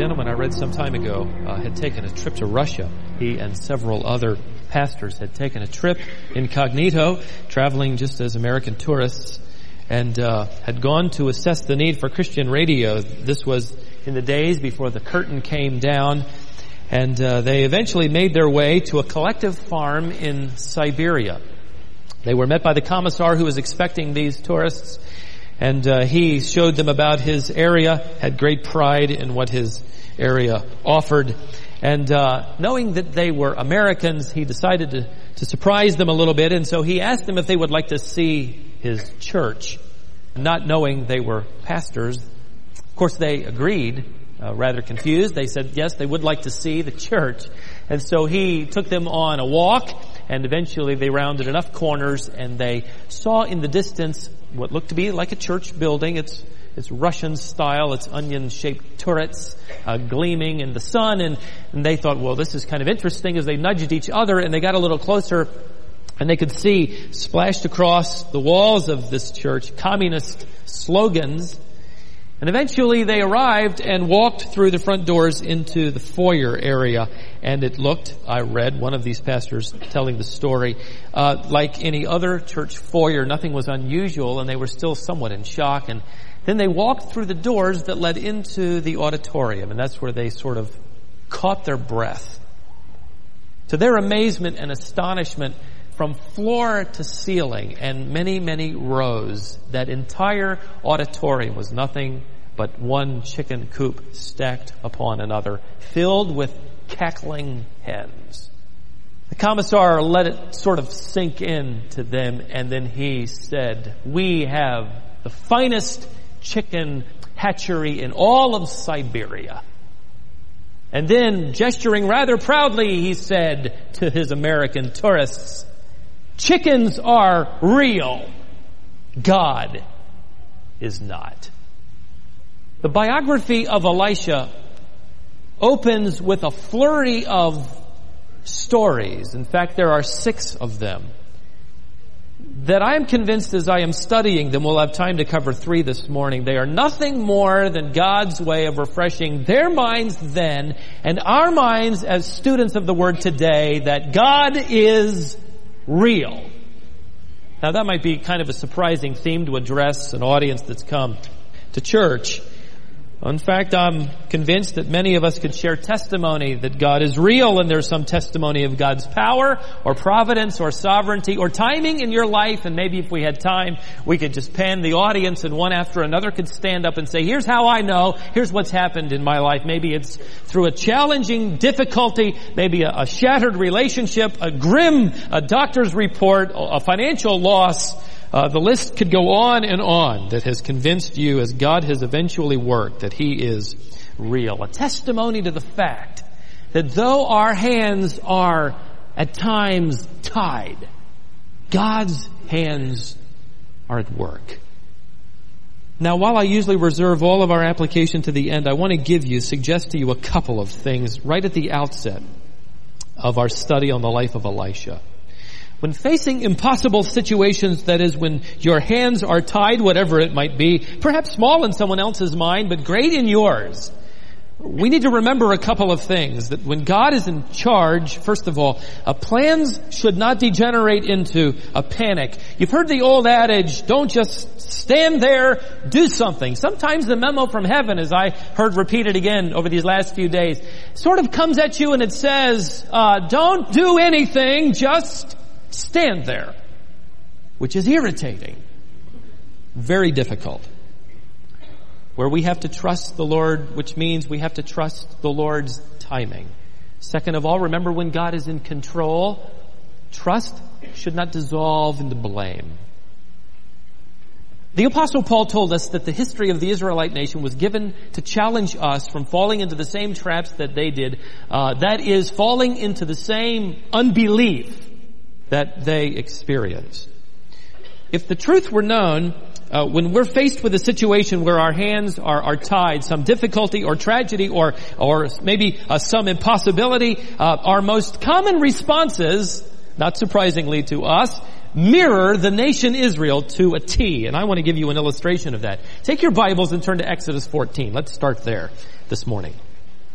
gentleman I read some time ago had taken a trip to Russia. He and several other pastors had taken a trip incognito, traveling just as American tourists, and had gone to assess the need for Christian radio. This was in the days before the curtain came down, and they eventually made their way to a collective farm in Siberia. They were met by the commissar who was expecting these tourists, and he showed them about his area, had great pride in what his area offered. And knowing that they were Americans, he decided to surprise them a little bit, and so he asked them if they would like to see his church. Not knowing they were pastors, of course they agreed, rather confused. They said yes, they would like to see the church. And so he took them on a walk, and eventually they rounded enough corners, and they saw in the distance what looked to be like a church building. It's Russian style. It's onion-shaped turrets gleaming in the sun, and they thought, well, this is kind of interesting. As they nudged each other, and they got a little closer, and they could see splashed across the walls of this church communist slogans. And eventually they arrived and walked through the front doors into the foyer area. And it looked, I read one of these pastors telling the story, like any other church foyer. Nothing was unusual, and they were still somewhat in shock. And then they walked through the doors that led into the auditorium, and that's where they sort of caught their breath. To their amazement and astonishment, from floor to ceiling and many, many rows, that entire auditorium was nothing but one chicken coop stacked upon another, filled with cackling hens. The commissar let it sort of sink in to them, and then he said, "We have the finest chicken hatchery in all of Siberia." And then, gesturing rather proudly, he said to his American tourists, "Chickens are real. God is not." The biography of Elisha opens with a flurry of stories. In fact, there are 6 of them that I am convinced as I am studying them, we'll have time to cover 3 this morning. They are nothing more than God's way of refreshing their minds then and our minds as students of the Word today that God is real. Now that might be kind of a surprising theme to address an audience that's come to church. In fact, I'm convinced that many of us could share testimony that God is real, and there's some testimony of God's power or providence or sovereignty or timing in your life. And maybe if we had time, we could just pan the audience and one after another could stand up and say, "Here's how I know. Here's what's happened in my life." Maybe it's through a challenging difficulty, maybe a shattered relationship, a doctor's report, a financial loss. The list could go on and on that has convinced you, as God has eventually worked, that He is real. A testimony to the fact that though our hands are at times tied, God's hands are at work. Now, while I usually reserve all of our application to the end, I want to suggest to you a couple of things right at the outset of our study on the life of Elisha. When facing impossible situations, that is, when your hands are tied, whatever it might be, perhaps small in someone else's mind, but great in yours, we need to remember a couple of things. That when God is in charge, first of all, plans should not degenerate into a panic. You've heard the old adage, don't just stand there, do something. Sometimes the memo from heaven, as I heard repeated again over these last few days, sort of comes at you and it says, don't do anything, just stand there, which is irritating, very difficult. Where we have to trust the Lord, which means we have to trust the Lord's timing. Second of all, remember when God is in control, trust should not dissolve into blame. The Apostle Paul told us that the history of the Israelite nation was given to challenge us from falling into the same traps that they did. That is, falling into the same unbelief that they experienced. If the truth were known, when we're faced with a situation where our hands are tied, some difficulty or tragedy or maybe some impossibility, our most common responses, not surprisingly to us, mirror the nation Israel to a T. And I want to give you an illustration of that. Take your Bibles and turn to Exodus 14. Let's start there this morning.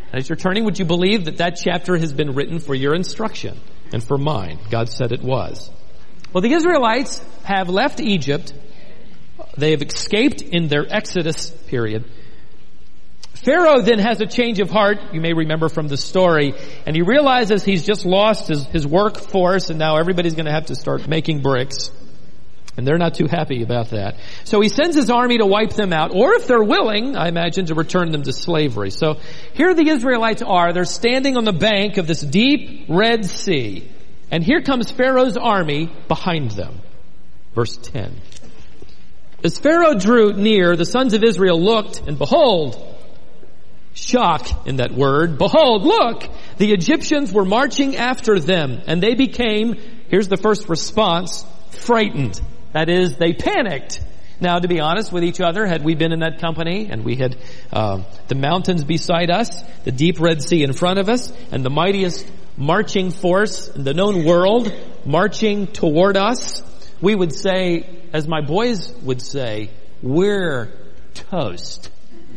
As you're turning, would you believe that that chapter has been written for your instruction and for mine? God said it was. Well, the Israelites have left Egypt. They have escaped in their Exodus period. Pharaoh then has a change of heart, you may remember from the story, and he realizes he's just lost his workforce, and now everybody's going to have to start making bricks. And they're not too happy about that. So he sends his army to wipe them out, or if they're willing, I imagine, to return them to slavery. So here the Israelites are. They're standing on the bank of this deep Red Sea. And here comes Pharaoh's army behind them. Verse 10. As Pharaoh drew near, the sons of Israel looked, and behold, shock in that word, behold, look, the Egyptians were marching after them, and they became, here's the first response, frightened. That is, they panicked. Now, to be honest with each other, had we been in that company and we had the mountains beside us, the deep Red Sea in front of us, and the mightiest marching force in the known world marching toward us, we would say, as my boys would say, we're toast.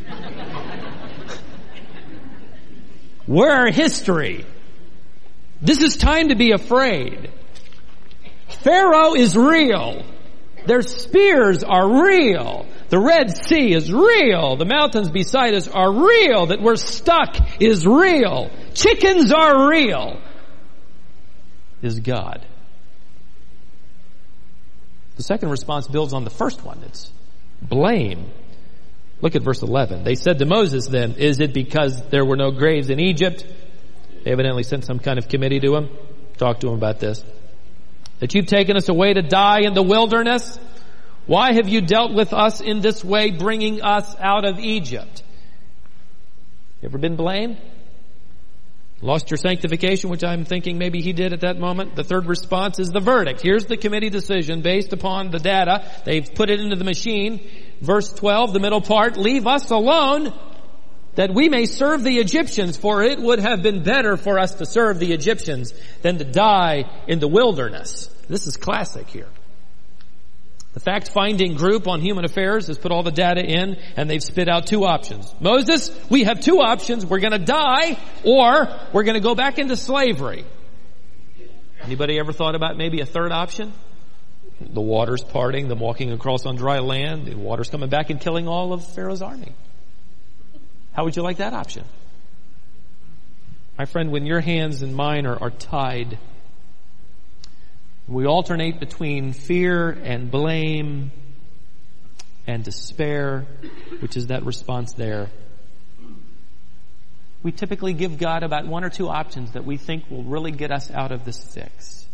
We're history. This is time to be afraid. Pharaoh is real. Their spears are real. The Red Sea is real. The mountains beside us are real. That we're stuck is real. Chickens are real. Is God. The second response builds on the first one. It's blame. Look at verse 11. They said to Moses then, is it because there were no graves in Egypt? They evidently sent some kind of committee to him. Talk to him about this. That you've taken us away to die in the wilderness? Why have you dealt with us in this way, bringing us out of Egypt? You ever been blamed? Lost your sanctification, which I'm thinking maybe he did at that moment. The third response is the verdict. Here's the committee decision based upon the data. They've put it into the machine. Verse 12, the middle part, leave us alone that we may serve the Egyptians, for it would have been better for us to serve the Egyptians than to die in the wilderness. This is classic here. The fact-finding group on human affairs has put all the data in, and they've spit out two options. Moses, we have two options. We're going to die, or we're going to go back into slavery. Anybody ever thought about maybe a third option? The waters parting, them walking across on dry land, the waters coming back and killing all of Pharaoh's army. How would you like that option? My friend, when your hands and mine are tied, we alternate between fear and blame and despair, which is that response there. We typically give God about one or two options that we think will really get us out of this fix.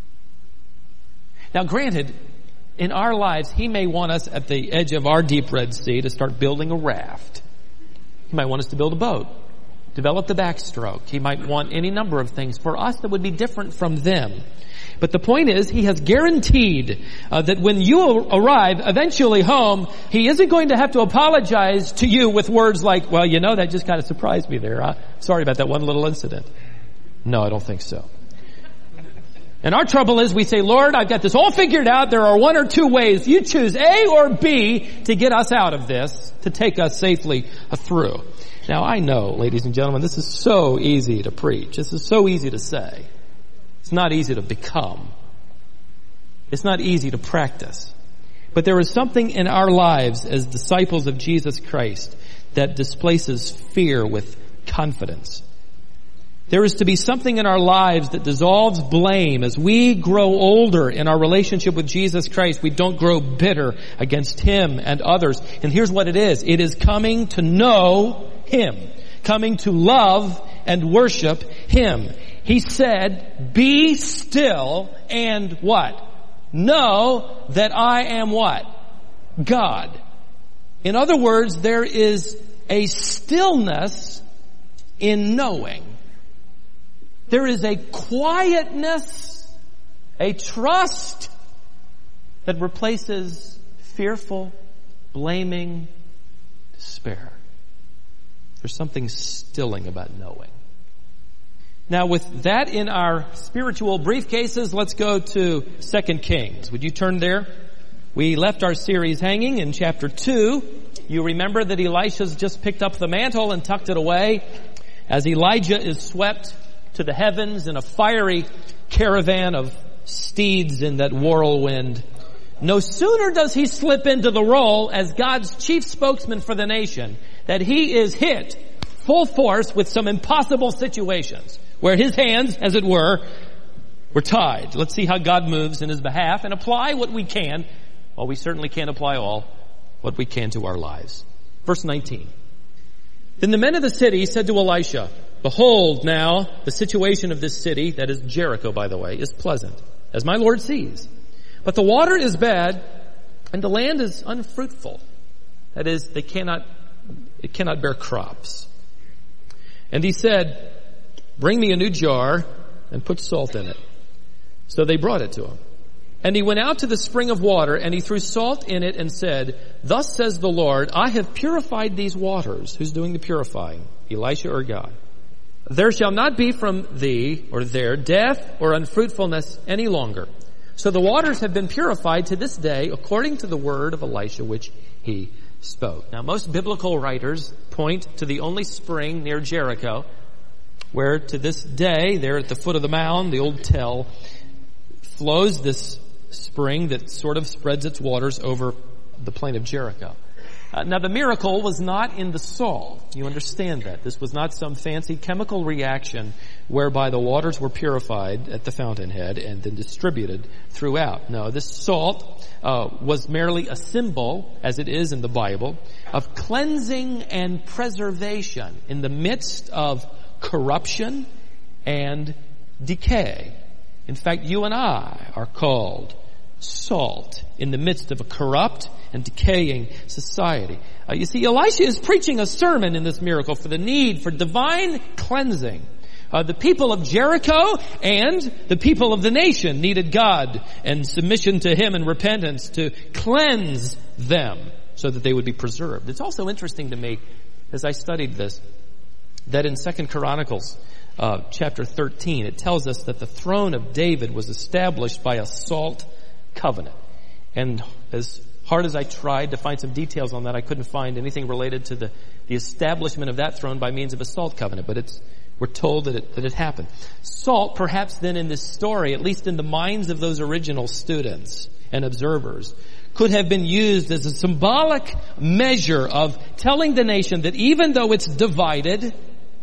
Now, granted, in our lives, He may want us at the edge of our deep Red Sea to start building a raft. He might want us to build a boat, develop the backstroke. He might want any number of things for us that would be different from them. But the point is, He has guaranteed that when you arrive eventually home, He isn't going to have to apologize to you with words like, well, you know, that just kind of surprised me there. Sorry about that one little incident. No, I don't think so. And our trouble is we say, Lord, I've got this all figured out. There are one or two ways. You choose A or B to get us out of this, to take us safely through. Now, I know, ladies and gentlemen, this is so easy to preach. This is so easy to say. It's not easy to become. It's not easy to practice. But there is something in our lives as disciples of Jesus Christ that displaces fear with confidence. There is to be something in our lives that dissolves blame. As we grow older in our relationship with Jesus Christ, we don't grow bitter against Him and others. And here's what it is. It is coming to know Him. Coming to love and worship Him. He said, be still and what? Know that I am what? God. In other words, there is a stillness in knowing. There is a quietness, a trust that replaces fearful, blaming, despair. There's something stilling about knowing. Now, with that in our spiritual briefcases, let's go to 2 Kings. Would you turn there? We left our series hanging in chapter 2. You remember that Elisha's just picked up the mantle and tucked it away. as Elijah is swept to the heavens in a fiery caravan of steeds in that whirlwind, no sooner does he slip into the role as God's chief spokesman for the nation that he is hit full force with some impossible situations where his hands, as it were tied. Let's see how God moves in his behalf and apply what we can. Well, we certainly can't apply all what we can to our lives. Verse 19. Then the men of the city said to Elisha, behold now, the situation of this city, that is Jericho, by the way, is pleasant, as my Lord sees. But the water is bad, and the land is unfruitful. That is, it cannot bear crops. And he said, bring me a new jar and put salt in it. So they brought it to him. And he went out to the spring of water, and he threw salt in it and said, thus says the Lord, I have purified these waters. Who's doing the purifying? Elisha or God? There shall not be from thee or there death or unfruitfulness any longer. So the waters have been purified to this day according to the word of Elisha which he spoke. Now most biblical writers point to the only spring near Jericho where to this day, there at the foot of the mound, the old tell, flows this spring that sort of spreads its waters over the plain of Jericho. Now the miracle was not in the salt. You understand that. This was not some fancy chemical reaction whereby the waters were purified at the fountainhead and then distributed throughout. No, this salt was merely a symbol, as it is in the Bible, of cleansing and preservation in the midst of corruption and decay. In fact, you and I are called salt in the midst of a corrupt and decaying society. You see, Elisha is preaching a sermon in this miracle for the need for divine cleansing. The people of Jericho and the people of the nation needed God and submission to him and repentance to cleanse them so that they would be preserved. It's also interesting to me, as I studied this, that in 2 Chronicles chapter 13, it tells us that the throne of David was established by a salt covenant. And as hard as I tried to find some details on that, I couldn't find anything related to the establishment of that throne by means of a salt covenant, but we're told that it happened. Salt, perhaps then in this story, at least in the minds of those original students and observers, could have been used as a symbolic measure of telling the nation that even though it's divided,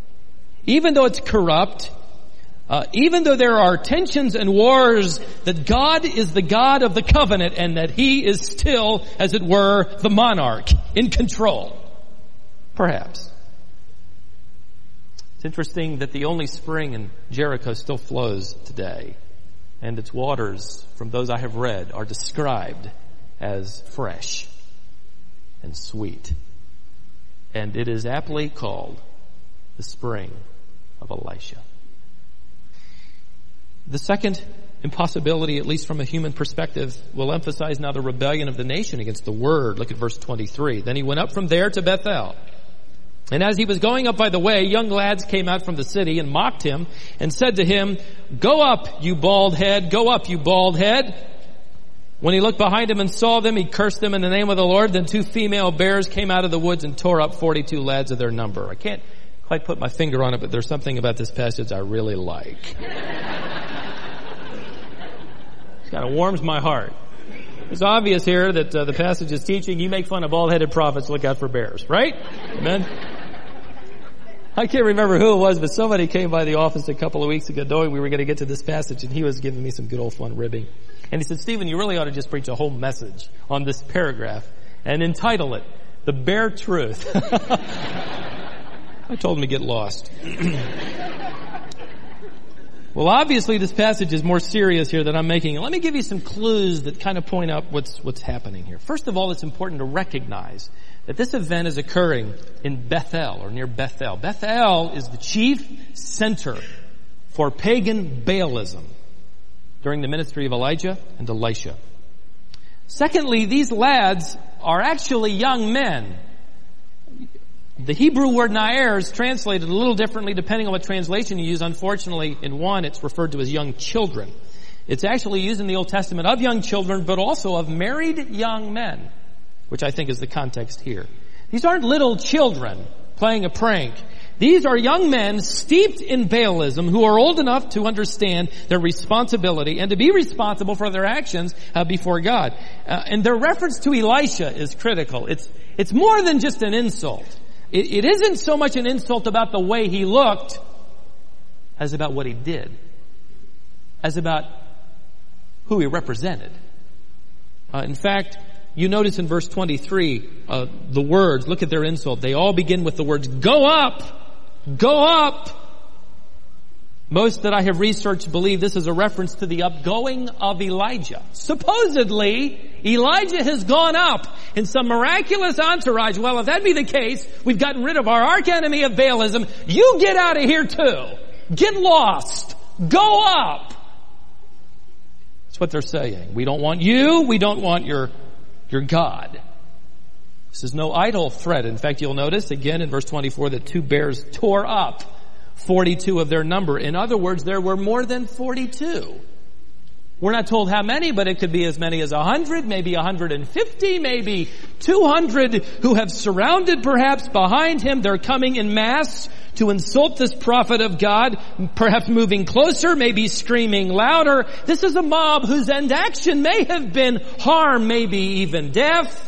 even though it's corrupt, even though there are tensions and wars, that God is the God of the covenant and that he is still, as it were, the monarch in control. Perhaps. It's interesting that the only spring in Jericho still flows today, and its waters, from those I have read, are described as fresh and sweet. And it is aptly called the spring of Elisha. The second impossibility, at least from a human perspective, will emphasize now the rebellion of the nation against the word. Look at verse 23. Then he went up from there to Bethel. And as he was going up by the way, young lads came out from the city and mocked him and said to him, "Go up, you bald head. Go up, you bald head." When he looked behind him and saw them, he cursed them in the name of the Lord. Then 2 female bears came out of the woods and tore up 42 lads of their number. I can't quite put my finger on it, but there's something about this passage I really like. It kind of warms my heart. It's obvious here that the passage is teaching you make fun of bald-headed prophets, look out for bears, right? Amen? I can't remember who it was, but somebody came by the office a couple of weeks ago knowing we were going to get to this passage, and he was giving me some good old fun ribbing. And he said, "Stephen, you really ought to just preach a whole message on this paragraph and entitle it, 'The Bare Truth.'" I told him to get lost. Well, obviously this passage is more serious here than I'm making. Let me give you some clues that kind of point out what's happening here. First of all, it's important to recognize that this event is occurring in Bethel or near Bethel. Bethel is the chief center for pagan Baalism during the ministry of Elijah and Elisha. Secondly, these lads are actually young men. The Hebrew word na'er is translated a little differently depending on what translation you use. Unfortunately, in one, it's referred to as young children. It's actually used in the Old Testament of young children, but also of married young men, which I think is the context here. These aren't little children playing a prank. These are young men steeped in Baalism who are old enough to understand their responsibility and to be responsible for their actions before God. And their reference to Elisha is critical. It's more than just an insult. It isn't so much an insult about the way he looked as about what he did, as about who he represented. In fact, you notice in verse 23, the words, look at their insult. They all begin with the words, go up, go up. Most that I have researched believe this is a reference to the upgoing of Elijah. Supposedly, Elijah has gone up in some miraculous entourage. Well, if that be the case, we've gotten rid of our arch enemy of Baalism. You get out of here too. Get lost. Go up. That's what they're saying. We don't want you. We don't want your God. This is no idle threat. In fact, you'll notice again in verse 24 that 2 bears tore up 42 of their number. In other words, there were more than 42. We're not told how many, but it could be as many as 100, maybe 150, maybe 200 who have surrounded perhaps behind him. They're coming in mass to insult this prophet of God, perhaps moving closer, maybe screaming louder. This is a mob whose end action may have been harm, maybe even death.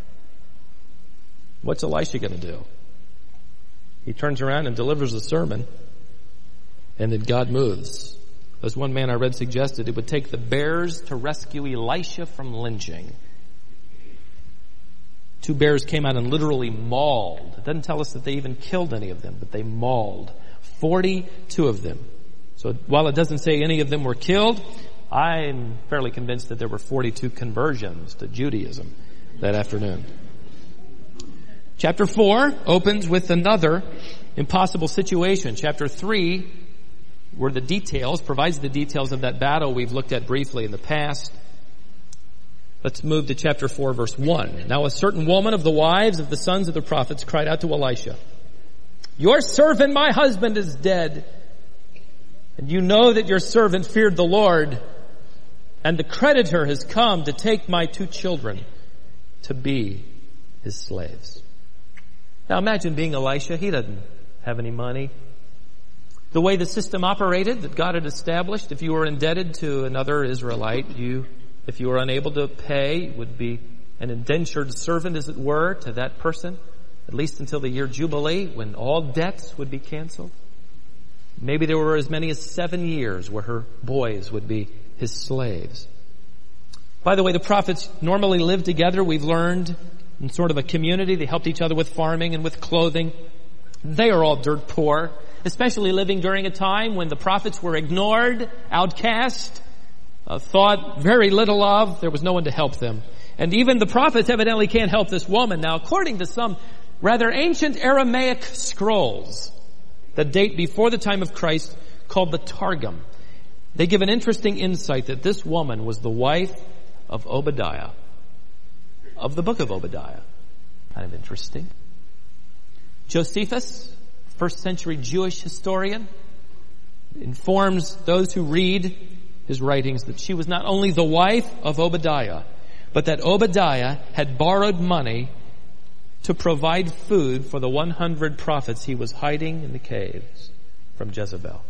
What's Elisha going to do? He turns around and delivers a sermon, and then God moves. As one man I read suggested, it would take the bears to rescue Elisha from lynching. 2 bears came out and literally mauled. It doesn't tell us that they even killed any of them, but they mauled 42 of them. So while it doesn't say any of them were killed, I'm fairly convinced that there were 42 conversions to Judaism that afternoon. Chapter 4 opens with another impossible situation. Chapter 3, where the details, provides the details of that battle we've looked at briefly in the past. Let's move to chapter 4, verse 1. Now a certain woman of the wives of the sons of the prophets cried out to Elisha, your servant, my husband, is dead. And you know that your servant feared the Lord, and the creditor has come to take my 2 children to be his slaves. Now imagine being Elisha. He doesn't have any money. The way the system operated that God had established, if you were indebted to another Israelite, if you were unable to pay, would be an indentured servant, as it were, to that person, at least until the year Jubilee, when all debts would be canceled. Maybe there were as many as 7 years where her boys would be his slaves. By the way, the prophets normally lived together, we've learned, in sort of a community. They helped each other with farming and with clothing. They are all dirt poor, especially living during a time when the prophets were ignored, outcast, thought very little of. There was no one to help them. And even the prophets evidently can't help this woman. Now, according to some rather ancient Aramaic scrolls that date before the time of Christ, called the Targum, they give an interesting insight that this woman was the wife of Obadiah, of the book of Obadiah. Kind of interesting. Josephus, first century Jewish historian, informs those who read his writings that she was not only the wife of Obadiah, but that Obadiah had borrowed money to provide food for the 100 prophets he was hiding in the caves from Jezebel.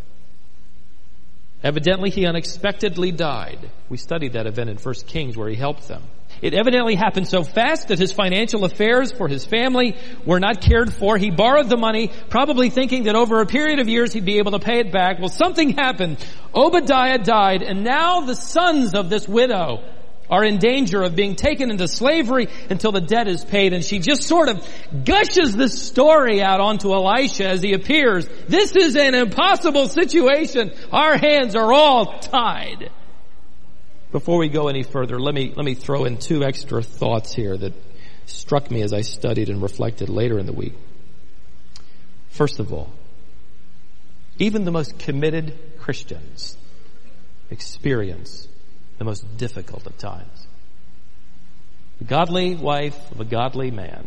Evidently, he unexpectedly died. We studied that event in 1 Kings where he helped them. It evidently happened so fast that his financial affairs for his family were not cared for. He borrowed the money, probably thinking that over a period of years he'd be able to pay it back. Well, something happened. Obadiah died, and now the sons of this widow are in danger of being taken into slavery until the debt is paid. And she just sort of gushes this story out onto Elisha as he appears. This is an impossible situation. Our hands are all tied. Before we go any further, let me throw in 2 extra thoughts here that struck me as I studied and reflected later in the week. First of all, even the most committed Christians experience the most difficult of times. The godly wife of a godly man.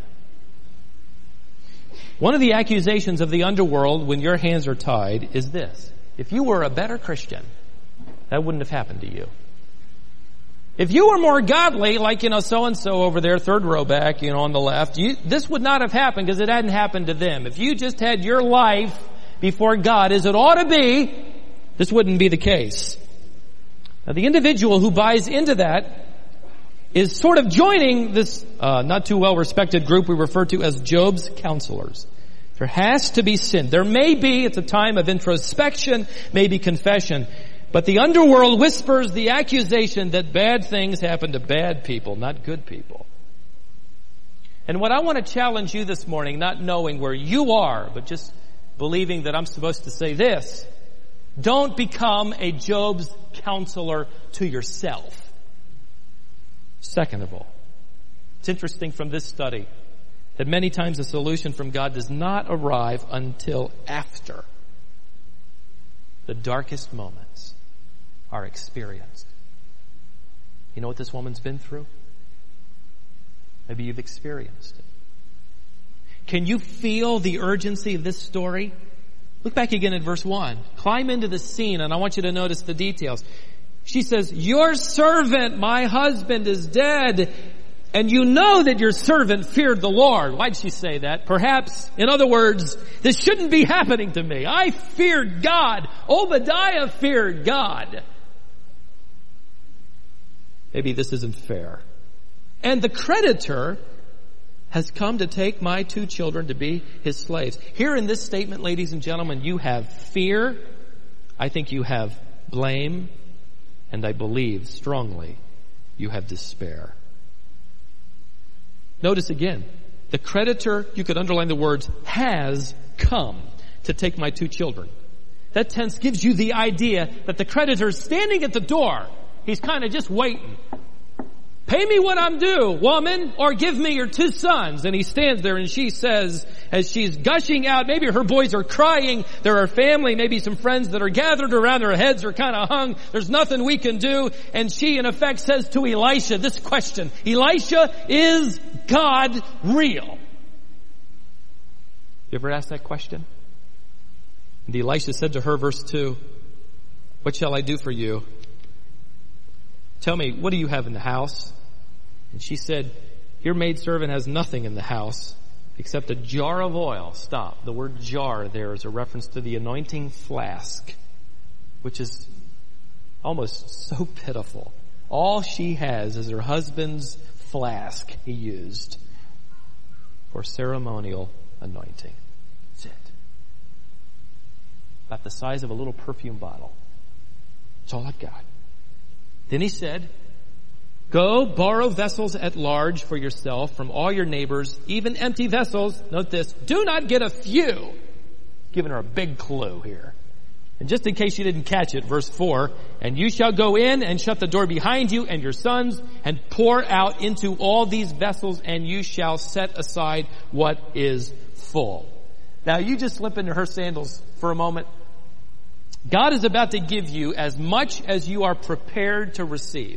One of the accusations of the underworld when your hands are tied is this: if you were a better Christian, that wouldn't have happened to you. If you were more godly, like, so-and-so over there, third row back, on the left, this would not have happened because it hadn't happened to them. If you just had your life before God as it ought to be, this wouldn't be the case. Now, the individual who buys into that is sort of joining this not too well-respected group we refer to as Job's counselors. There has to be sin. There may be, it's a time of introspection, maybe confession, but the underworld whispers the accusation that bad things happen to bad people, not good people. And what I want to challenge you this morning, not knowing where you are, but just believing that I'm supposed to say this, don't become a Job's counselor to yourself. Second of all, it's interesting from this study that many times the solution from God does not arrive until after the darkest moments are experienced. You know what this woman's been through? Maybe you've experienced it. Can you feel the urgency of this story? Look back again at verse 1. Climb into the scene, and I want you to notice the details. She says, your servant, my husband, is dead, and you know that your servant feared the Lord. Why'd she say that? Perhaps, in other words, this shouldn't be happening to me. I feared God. Obadiah feared God. Maybe this isn't fair. And the creditor has come to take my 2 children to be his slaves. Here in this statement, ladies and gentlemen, you have fear. I think you have blame. And I believe strongly you have despair. Notice again, the creditor, you could underline the words, has come to take my 2 children. That tense gives you the idea that the creditor is standing at the door. He's kind of just waiting. Pay me what I'm due, woman, or give me your 2 sons. And he stands there and she says, as she's gushing out, maybe her boys are crying, there are family, maybe some friends that are gathered around, their heads are kind of hung, there's nothing we can do. And she, in effect, says to Elisha this question, Elisha, is God real? You ever asked that question? And Elisha said to her, verse 2, what shall I do for you? Tell me, what do you have in the house? And she said, your maidservant has nothing in the house except a jar of oil. Stop. The word jar there is a reference to the anointing flask, which is almost so pitiful. All she has is her husband's flask he used for ceremonial anointing. That's it. About the size of a little perfume bottle. That's all I've got. Then he said, go borrow vessels at large for yourself from all your neighbors, even empty vessels. Note this, do not get a few. Giving her a big clue here. And just in case you didn't catch it, verse 4, and you shall go in and shut the door behind you and your sons and pour out into all these vessels, and you shall set aside what is full. Now you just slip into her sandals for a moment. God is about to give you as much as you are prepared to receive.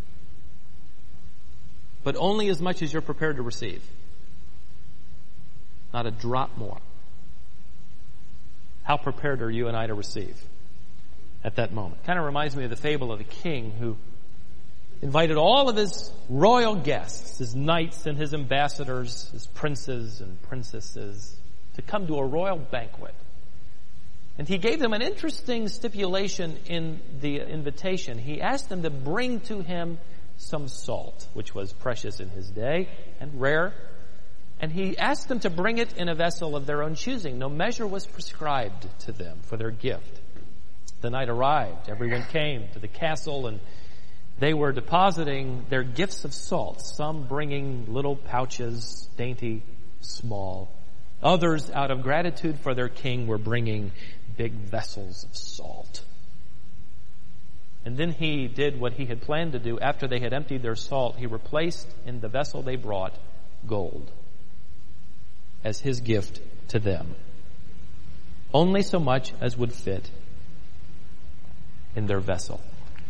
But only as much as you're prepared to receive. Not a drop more. How prepared are you and I to receive at that moment? Kind of reminds me of the fable of a king who invited all of his royal guests, his knights and his ambassadors, his princes and princesses, to come to a royal banquet. And he gave them an interesting stipulation in the invitation. He asked them to bring to him some salt, which was precious in his day and rare. And he asked them to bring it in a vessel of their own choosing. No measure was prescribed to them for their gift. The night arrived. Everyone came to the castle, and they were depositing their gifts of salt, some bringing little pouches, dainty, small. Others, out of gratitude for their king, were bringing big vessels of salt. And then he did what he had planned to do. After they had emptied their salt, he replaced in the vessel they brought gold as his gift to them. Only so much as would fit in their vessel.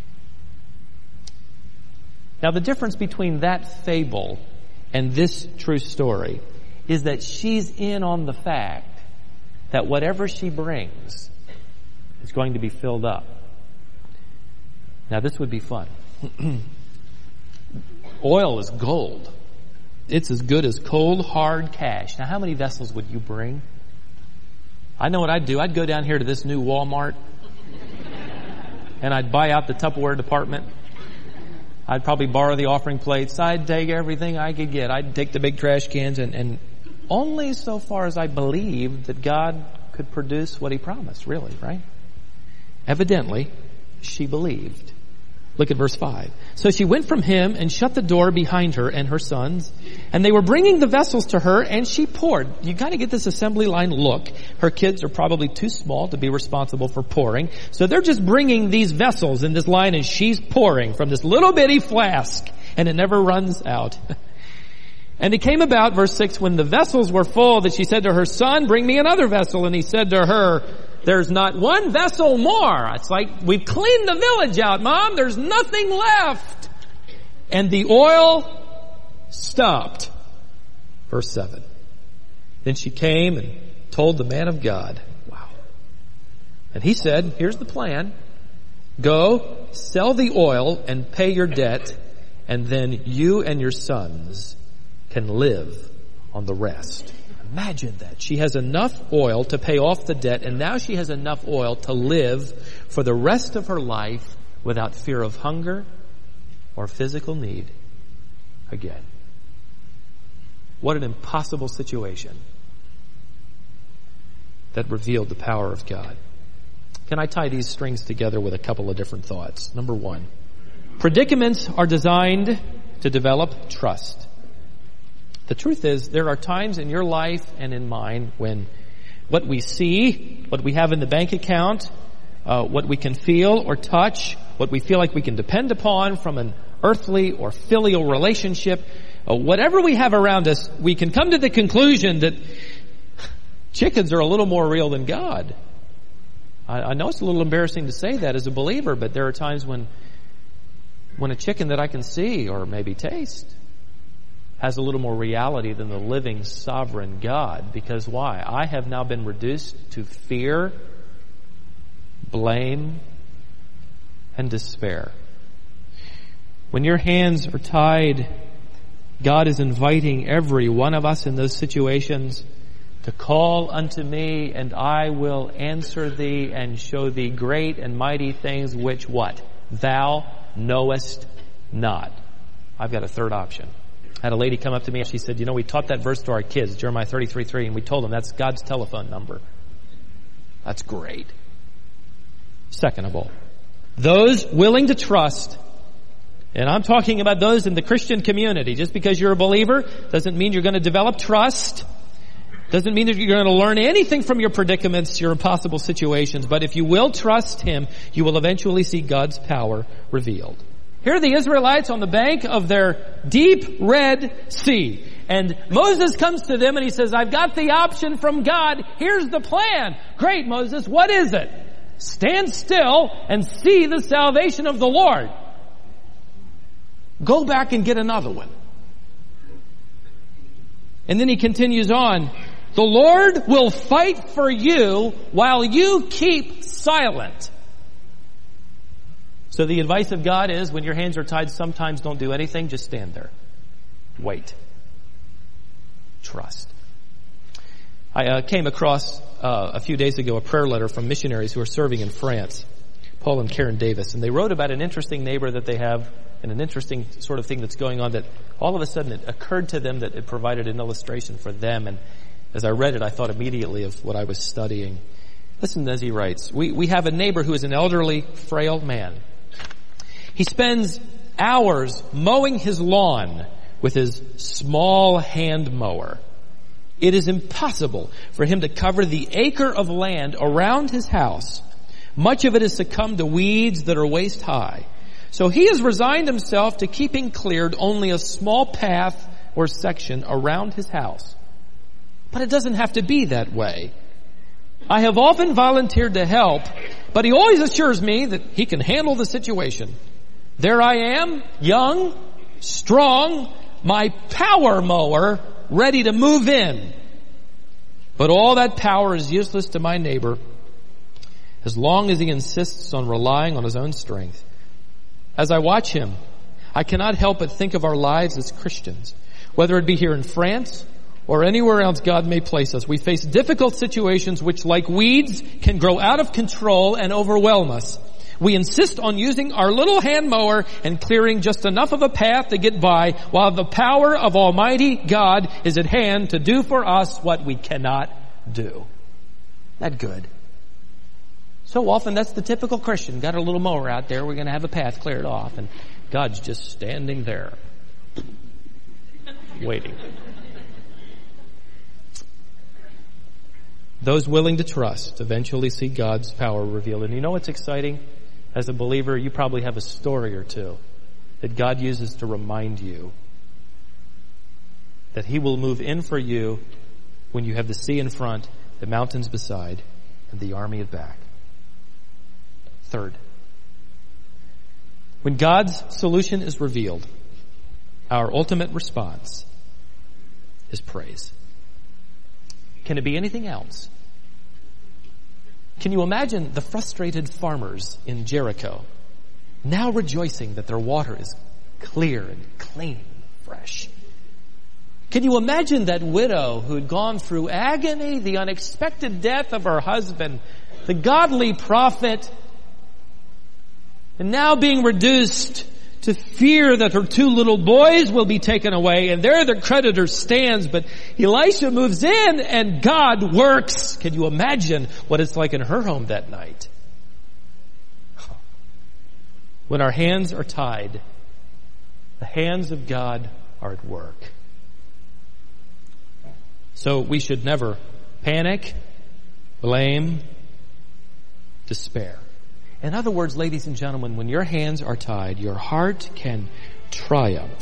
Now, the difference between that fable and this true story is that she's in on the fact that whatever she brings is going to be filled up. Now, this would be fun. Oil is gold. It's as good as cold, hard cash. Now, how many vessels would you bring? I know what I'd do. I'd go down here to this new Walmart, and I'd buy out the Tupperware department. I'd probably borrow the offering plates. I'd take everything I could get. I'd take the big trash cans, and only so far as I believed that God could produce what He promised, really, right? Evidently, she believed. Look at verse 5. So she went from him and shut the door behind her and her sons, and they were bringing the vessels to her, and she poured. You got to get this assembly line look. Her kids are probably too small to be responsible for pouring, so they're just bringing these vessels in this line, and she's pouring from this little bitty flask, and it never runs out. And it came about, verse 6, when the vessels were full, that she said to her son, bring me another vessel. And he said to her, there's not one vessel more. It's like, we've cleaned the village out, Mom. There's nothing left. And the oil stopped. Verse 7. Then she came and told the man of God. Wow. And he said, here's the plan. Go, sell the oil and pay your debt, and then you and your sons can live on the rest. Imagine that. She has enough oil to pay off the debt, and now she has enough oil to live for the rest of her life without fear of hunger or physical need again. What an impossible situation that revealed the power of God. Can I tie these strings together with a couple of different thoughts? Number one, predicaments are designed to develop trust. The truth is, there are times in your life and in mine when what we see, what we have in the bank account, what we can feel or touch, what we feel like we can depend upon from an earthly or filial relationship, whatever we have around us, we can come to the conclusion that chickens are a little more real than God. I know it's a little embarrassing to say that as a believer, but there are times when a chicken that I can see or maybe taste has a little more reality than the living sovereign God. Because why? I have now been reduced to fear, blame, and despair. When your hands are tied, God is inviting every one of us in those situations to call unto me, and I will answer thee and show thee great and mighty things which what? Thou knowest not. I've got a third option. I had a lady come up to me and she said, we taught that verse to our kids, Jeremiah 33:3, and we told them that's God's telephone number. That's great. Second of all, those willing to trust, and I'm talking about those in the Christian community. Just because you're a believer doesn't mean you're going to develop trust. Doesn't mean that you're going to learn anything from your predicaments, your impossible situations. But if you will trust Him, you will eventually see God's power revealed. Here are the Israelites on the bank of their deep Red Sea. And Moses comes to them and he says, I've got the option from God. Here's the plan. Great, Moses. What is it? Stand still and see the salvation of the Lord. Go back and get another one. And then he continues on. The Lord will fight for you while you keep silent. So the advice of God is, when your hands are tied, sometimes don't do anything, just stand there. Wait. Trust. I came across a few days ago a prayer letter from missionaries who are serving in France, Paul and Karen Davis, and they wrote about an interesting neighbor that they have and an interesting sort of thing that's going on that all of a sudden it occurred to them that it provided an illustration for them. And as I read it, I thought immediately of what I was studying. Listen as he writes. We have a neighbor who is an elderly, frail man. He spends hours mowing his lawn with his small hand mower. It is impossible for him to cover the acre of land around his house. Much of it has succumbed to weeds that are waist high. So he has resigned himself to keeping cleared only a small path or section around his house. But it doesn't have to be that way. I have often volunteered to help, but he always assures me that he can handle the situation. There I am, young, strong, my power mower ready to move in. But all that power is useless to my neighbor as long as he insists on relying on his own strength. As I watch him, I cannot help but think of our lives as Christians. Whether it be here in France or anywhere else God may place us, we face difficult situations which, like weeds, can grow out of control and overwhelm us. We insist on using our little hand mower and clearing just enough of a path to get by, while the power of Almighty God is at hand to do for us what we cannot do. That good. So often that's the typical Christian. Got our little mower out there, we're going to have a path cleared off, and God's just standing there, waiting. Those willing to trust eventually see God's power revealed. And you know what's exciting? As a believer, you probably have a story or two that God uses to remind you that He will move in for you when you have the sea in front, the mountains beside, and the army at back. Third, when God's solution is revealed, our ultimate response is praise. Can it be anything else? Can you imagine the frustrated farmers in Jericho now rejoicing that their water is clear and clean and fresh? Can you imagine that widow who had gone through agony, the unexpected death of her husband, the godly prophet, and now being reduced to fear that her 2 little boys will be taken away, and there the creditor stands, but Elisha moves in and God works. Can you imagine what it's like in her home that night? When our hands are tied, the hands of God are at work. So we should never panic, blame, despair. In other words, ladies and gentlemen, when your hands are tied, your heart can triumph.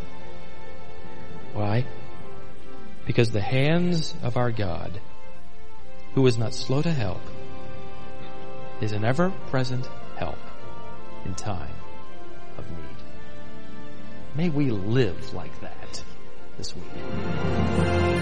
Why? Because the hands of our God, who is not slow to help, is an ever-present help in time of need. May we live like that this week.